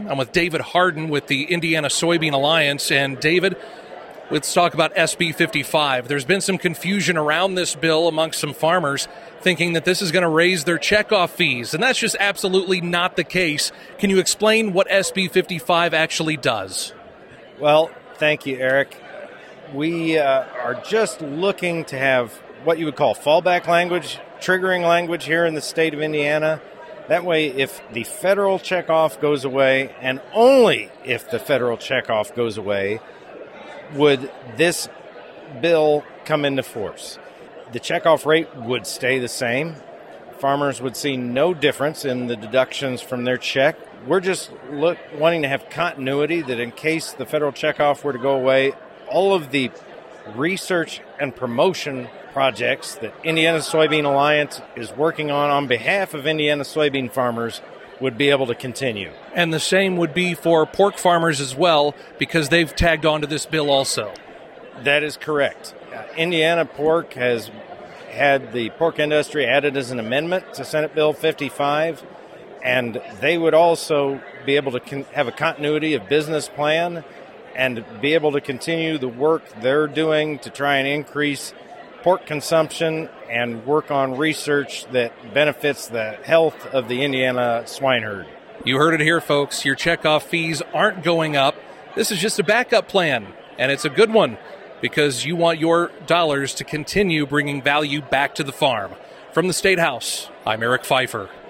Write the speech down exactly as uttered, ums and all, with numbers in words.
I'm with David Harden with the Indiana Soybean Alliance. And David, let's talk about S B fifty-five. There's been some confusion around this bill amongst some farmers thinking that this is going to raise their checkoff fees, and that's just absolutely not the case. Can you explain what S B fifty-five actually does? Well, thank you, Eric. We uh, are just looking to have what you would call fallback language, triggering language here in the state of Indiana. That way, if the federal checkoff goes away, and only if the federal checkoff goes away, would this bill come into force. The checkoff rate would stay the same. Farmers would see no difference in the deductions from their check. We're just look, wanting to have continuity that in case the federal checkoff were to go away, all of the research and promotion projects that Indiana Soybean Alliance is working on on behalf of Indiana soybean farmers would be able to continue. And the same would be for pork farmers as well, because they've tagged on to this bill also. That is correct. Uh, Indiana Pork has had the pork industry added as an amendment to Senate Bill fifty-five, and they would also be able to con- have a continuity of business plan and be able to continue the work they're doing to try and increase pork consumption and work on research that benefits the health of the Indiana swine herd. You heard it here, folks. Your checkoff fees aren't going up. This is just a backup plan, and it's a good one because you want your dollars to continue bringing value back to the farm. From the State House, I'm Eric Pfeiffer.